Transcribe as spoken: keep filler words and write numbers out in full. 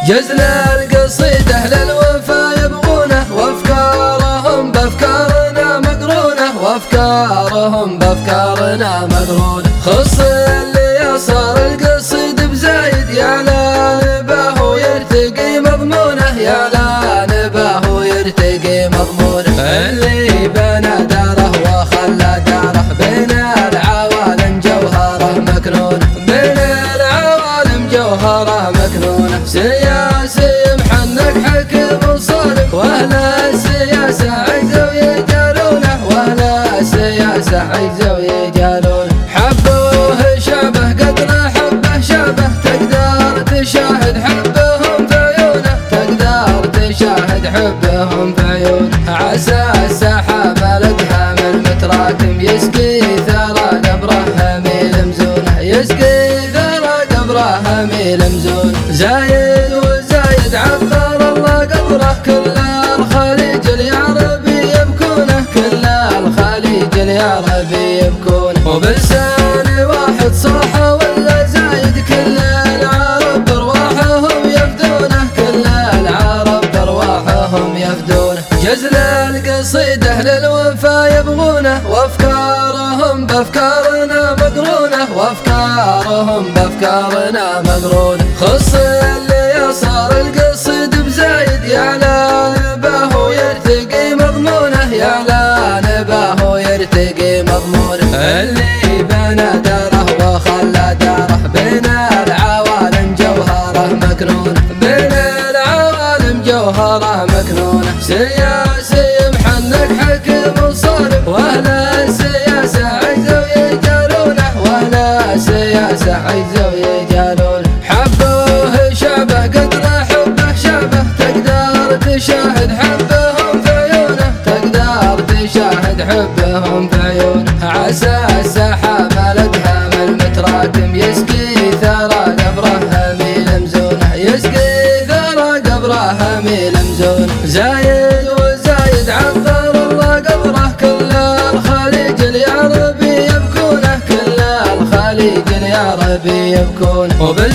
جزل القصيدة للوفا يبغونه، وافكارهم بافكارنا مقرونه، وافكارهم بافكارنا مقرونه. خص اللي صار القصيد بزايد، يعلى نباه ويرتقي مضمونه، يعلى نباه ويرتقي مضمونه. اللي بنى داره وخلى داره، بين العوالم جوهره مكنونه، بين العوالم جوهره مكنونه. سياسي محنك حكم صالح، واهل السياسة عجزوا يجالونه، واهل السياسة عجزوا يجالونه. حبوه شابه قدر حبه شابه، تقدر تشاهد حبهم في عيونه، تقدر تشاهد حبهم في عيونه. عسى السحابة لدها من متراكم، يسقي ثرى قبره هميل مزونه، يسقي ثرى قبره هميل مزونه. زايد وزايد عطر الله قبره، كل الخليج العربي يبكونه، كل الخليج العربي يبكونه. وبلسان واحد صاح ولا زايد، كل العرب برواحهم يفدونه، كل العرب برواحهم يفدونه. جزل القصيدة للوفا يبغونه، وافكارهم بافكارنا مقرونه، وافكارهم بافكارنا مقرونه. خص اللي صار القصيد بزايد، يعلى نباه ويرتقي مضمونه، يعلى نباه ويرتقي مضمونه. اللي بنى داره وخلى داره، بين العوالم جوهره مكنونه، بين العوالم جوهره مكنونه. سياسي محنك حكم صارم، واهل السياسة عجزوا يجالونه، واهل السياسة عجزوا يجالونه. حبوه شابه قدر حبه شابه، تقدر تشاهد حبهم في عيونه، تقدر تشاهد حبهم في عيونه. عسى السحابة لدها من متراكم، يسقي ثرى قبره هميل مزونه، يسقي ثرى قبره هميل مزونه. زايد وزايد عطر الله قبره، كل الخليج العربي يبكونه، كل الخليج العربي يبكونه.